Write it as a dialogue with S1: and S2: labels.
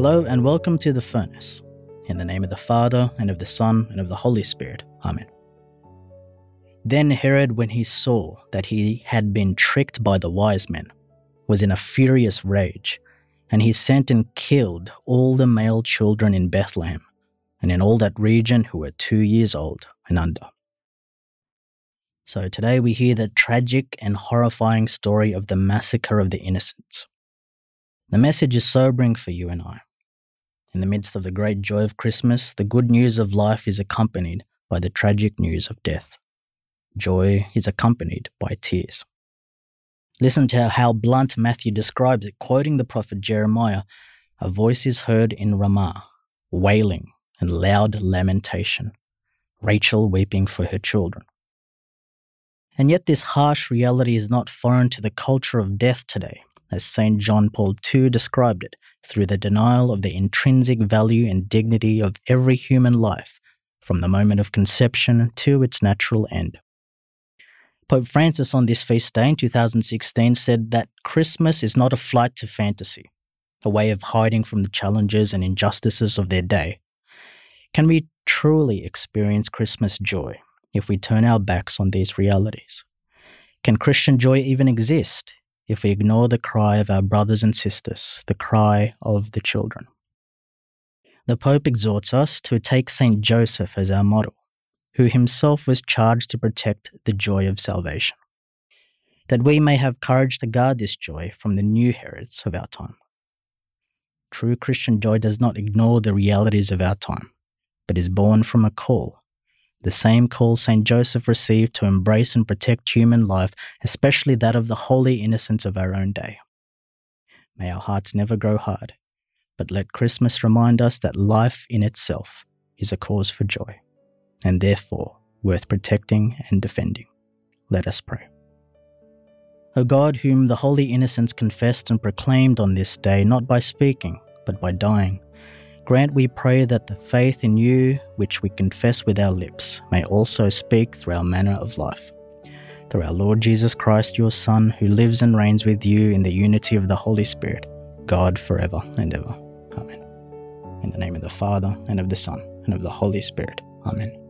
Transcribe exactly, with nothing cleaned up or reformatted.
S1: Hello and welcome to The Furnace. In the name of the Father, and of the Son, and of the Holy Spirit. Amen. Then Herod, when he saw that he had been tricked by the wise men, was in a furious rage, and he sent and killed all the male children in Bethlehem, and in all that region who were two years old and under. So today we hear the tragic and horrifying story of the massacre of the innocents. The message is sobering for you and I. In the midst of the great joy of Christmas, the good news of life is accompanied by the tragic news of death. Joy is accompanied by tears. Listen to how blunt Matthew describes it, quoting the prophet Jeremiah. A voice is heard in Ramah, wailing and loud lamentation, Rachel weeping for her children. And yet this harsh reality is not foreign to the culture of death today, as Saint John Paul the Second described it, through the denial of the intrinsic value and dignity of every human life, from the moment of conception to its natural end. Pope Francis on this feast day in two thousand sixteen said that Christmas is not a flight to fantasy, a way of hiding from the challenges and injustices of their day. Can we truly experience Christmas joy if we turn our backs on these realities? Can Christian joy even exist if we ignore the cry of our brothers and sisters, the cry of the children? The Pope exhorts us to take Saint Joseph as our model, who himself was charged to protect the joy of salvation, that we may have courage to guard this joy from the new Herods of our time. True Christian joy does not ignore the realities of our time, but is born from a call, the same call Saint Joseph received to embrace and protect human life, especially that of the holy innocents of our own day. May our hearts never grow hard, but let Christmas remind us that life in itself is a cause for joy, and therefore worth protecting and defending. Let us pray. O God, whom the holy innocents confessed and proclaimed on this day, not by speaking, but by dying, grant, we pray, that the faith in you, which we confess with our lips, may also speak through our manner of life. Through our Lord Jesus Christ, your Son, who lives and reigns with you in the unity of the Holy Spirit, God forever and ever. Amen. In the name of the Father, and of the Son, and of the Holy Spirit. Amen.